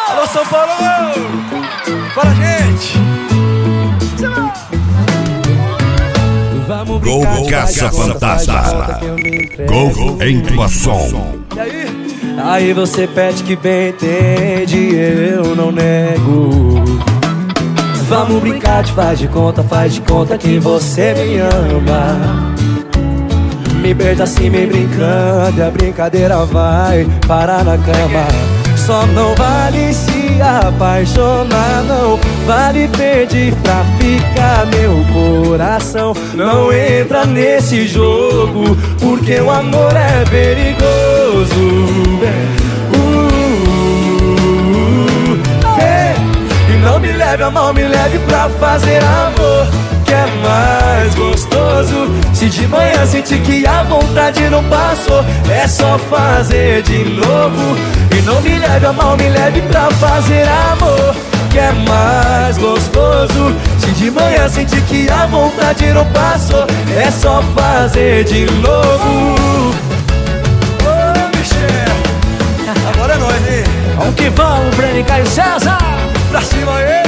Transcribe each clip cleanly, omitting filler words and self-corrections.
Alô, São Paulo! Fala, gente! Gol Caça Fantasma. Gol em tua som. E aí? Aí você pede que bem entende, eu não nego. Vamos brincar de faz de conta que você me ama. Me beija assim, me brincando, e a brincadeira vai parar na cama. Só não vale se apaixonar, não vale pedir pra ficar. Meu coração não entra nesse jogo, porque o amor é perigoso. E não me leve a mal, me leve pra fazer amor, que é mais gostoso. Se de manhã sentir que a vontade não passou, é só fazer de novo. E não me leve a mal, me leve pra fazer amor, que é mais gostoso. Se de manhã sentir que a vontade não passou, é só fazer de novo. Ô, Michel, agora é nóis, hein? Vamos que vamos, Breno e Caio César. Pra cima aí.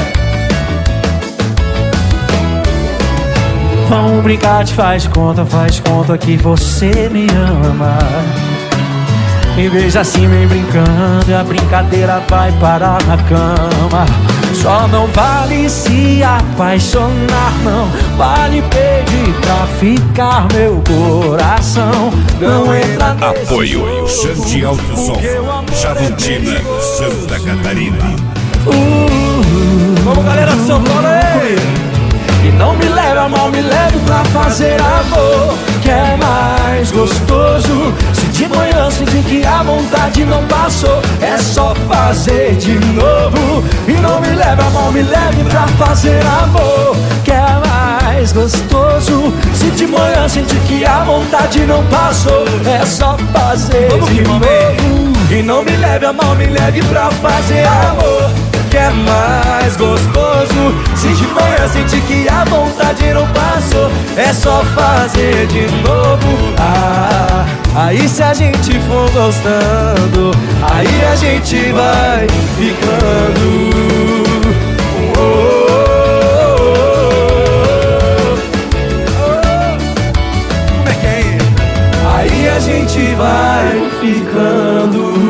Vamos brincar de faz de conta que você me ama. Me beija assim, vem brincando, e a brincadeira vai parar na cama. Só não vale se apaixonar, não vale pedir pra ficar. Meu coração não entra nesse Apoio jogo, Xande Alto Som, Chavantina, Santa Catarina. Vamos, galera de São Paulo aí. E não me leve a mal, me leve pra fazer amor, que é mais gostoso. Se de manhã sentir que a vontade não passou, é só fazer de novo. E não me leve a mal, me leve pra fazer amor, que é mais gostoso. Se de manhã sentir que a vontade não passou, é só fazer de novo. E não me leve a mal, me leve pra fazer amor, que é mais gostoso. Se de manhã sentir que a vontade não passou, é só fazer de novo. Aí se a gente for gostando, aí a gente vai ficando. Como é que é? Aí a gente vai ficando.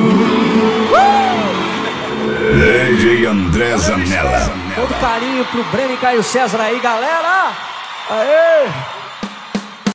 DJ André Zanella. Todo carinho pro Breno e Caio César aí, galera. Aê!